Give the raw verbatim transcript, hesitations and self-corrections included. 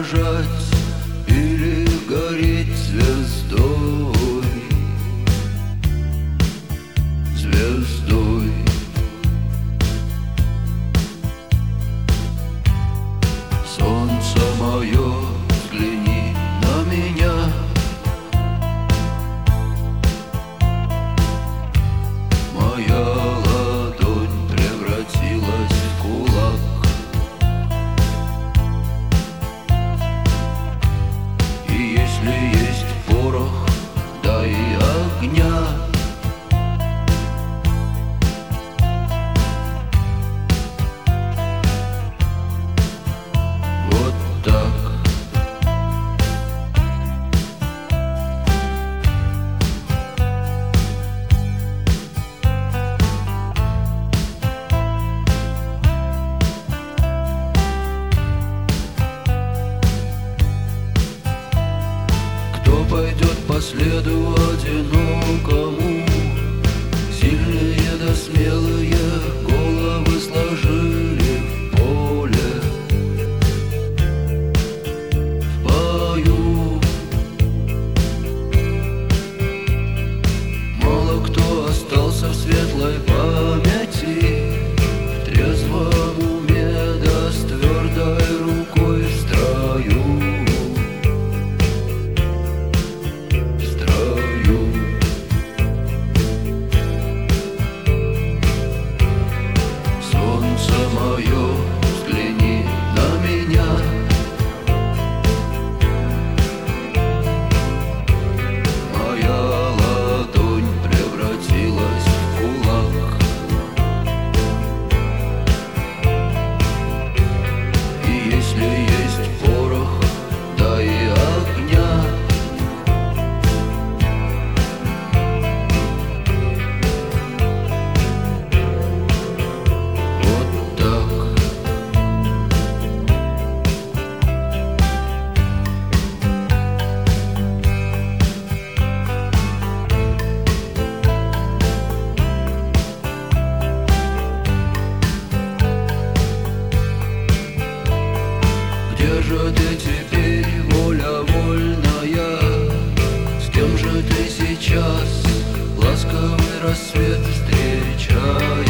дрожать или гореть звездой, звездой. Солнце мое, взгляни на меня. Моя ладонь превратилась в кулак. И если есть порох, дай огня. Вот так. Кто пойдет по следу одинокому? Сильные да смелые головы сложили в поле, в бою. Мало кто остался в светлой памяти, в трезвом уме да с твердой рукой в строю. Мое, взгляни на меня. Моя ладонь превратилась в кулак. И если есть порох, дай огня. Где же ты теперь, воля вольная? С кем же ты сейчас ласковый рассвет встречаешь?